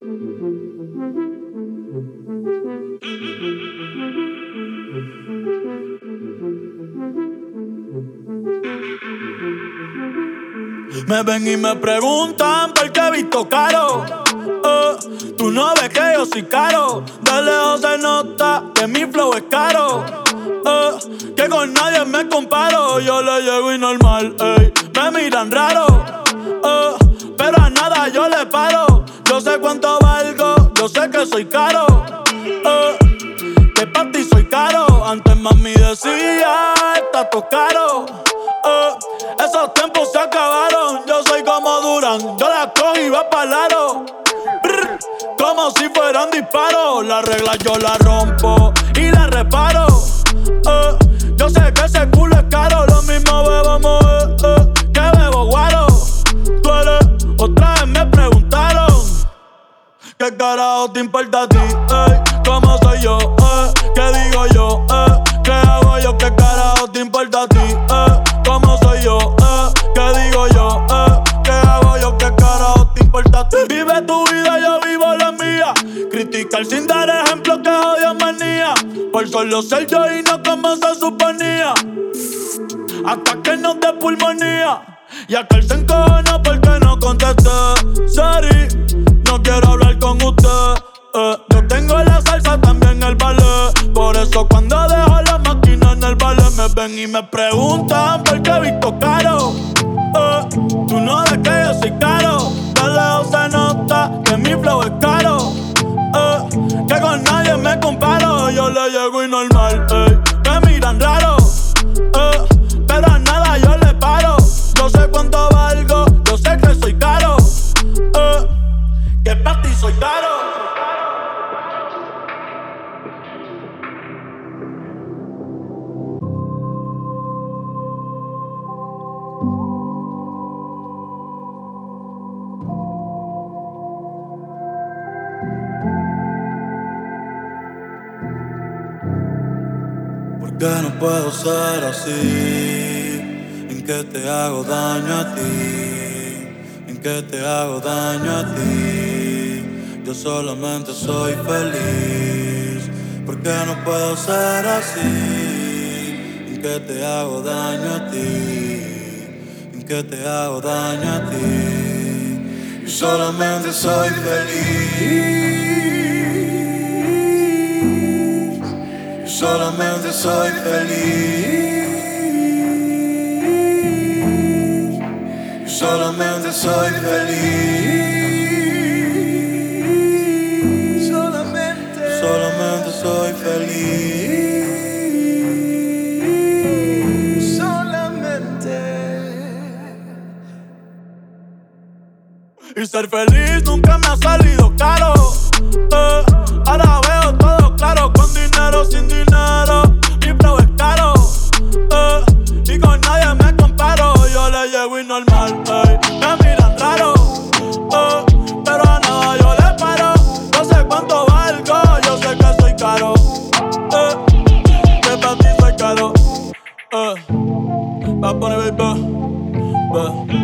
Me ven y me preguntan por qué he visto caro. Tú no ves que yo soy caro. De lejos se nota que mi flow es caro. Que con nadie me comparo. Yo le llego y normal, ey. Me miran raro. Pero a nada yo le paro. Yo sé cuánto valgo, yo sé que soy caro. Que pa' ti soy caro. Antes mami decía, está todo caro. Esos tiempos se acabaron. Yo soy como Durán, yo la cojo y va pa'l aro. Como si fueran disparos. Las reglas yo las rompo y las reparo. Yo sé que ese culo es caro. Lo mismo bebo que bebo guaro. Tú eres, otra vez me preguntaron ¿qué carajo te importa a ti? ¿Cómo soy yo? ¿Qué digo yo? ¿Qué hago yo? ¿Qué carajo te importa a ti? ¿Cómo soy yo? ¿Qué digo yo? ¿Qué hago yo? ¿Qué carajo te importa a ti? Vive tu vida, yo vivo la mía. Criticar sin dar ejemplo que odio manía. Por solo ser yo y no como se suponía. Hasta que nos dé pulmonía. Y aquel se encojona porque no contesté. Sorry, no quiero hablar con usted. Yo tengo la salsa, también el ballet. Por eso cuando dejo la máquina en el ballet me ven y me preguntan por qué he visto caro. Tú no ves que yo soy caro. De lejos se nota que mi flow es caro. Que con nadie me comparo. Yo le llego y normal, ey. Me miran raro. Pero a nada yo le paro. Yo sé cuánto valgo, yo sé que soy caro. Que pa' ti soy caro. ¿Por qué no puedo ser así? ¿En qué te hago daño a ti? ¿En qué te hago daño a ti? Yo solamente soy feliz. ¿Por qué no puedo ser así? ¿En qué te hago daño a ti? ¿En qué te hago daño a ti? Yo solamente soy feliz. Solamente soy feliz. Solamente soy feliz. Solamente soy feliz. Solamente. Y ser feliz nunca me ha salido caro. Ahora veo todo claro. Con dinero, sin dinero, mi flow es caro. Y con nadie me comparo. Yo le llego y normal, me miran raro. Pero a nada yo le paro. No sé cuánto valgo, yo sé que soy caro. Que para ti soy caro. Va a poner baby.